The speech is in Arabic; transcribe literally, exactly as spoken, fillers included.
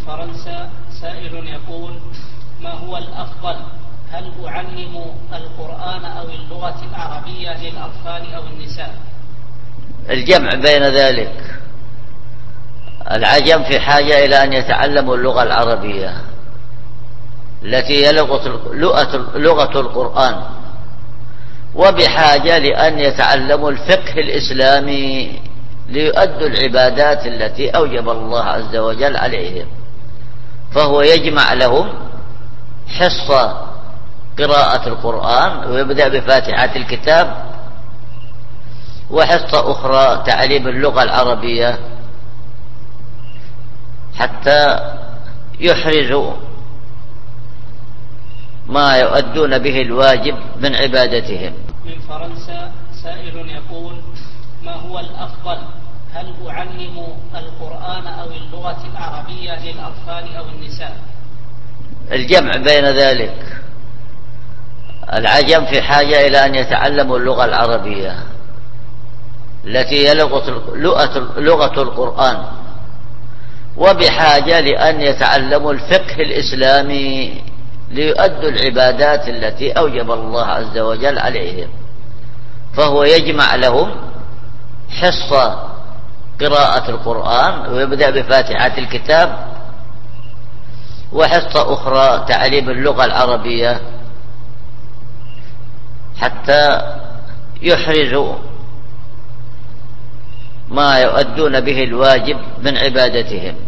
فرنسا سائل يقول: ما هو الأفضل، هل أعلم القرآن أو اللغة العربية للأطفال أو النساء؟ الجمع بين ذلك. العجم في حاجة إلى أن يتعلموا اللغة العربية التي هي لغة القرآن، وبحاجة لأن يتعلموا الفقه الإسلامي ليؤدوا العبادات التي أوجب الله عز وجل عليهم، فهو يجمع لهم حصة قراءة القرآن ويبدأ بفاتحة الكتاب، وحصة أخرى تعليم اللغة العربية حتى يحرزوا ما يؤدون به الواجب من عبادتهم. من فرنسا سائل يقول: ما هو الأفضل، هل أعلم القرآن أو اللغة العربية للأطفال أو النساء؟ الجمع بين ذلك. العجم في حاجة إلى أن يتعلموا اللغة العربية التي هي لغة القرآن، وبحاجة لأن يتعلموا الفقه الإسلامي ليؤدوا العبادات التي أوجب الله عز وجل عليهم، فهو يجمع لهم حصة قراءة القرآن ويبدأ بفاتحة الكتاب، وحصة أخرى تعليم اللغة العربية حتى يحرزوا ما يؤدون به الواجب من عبادتهم.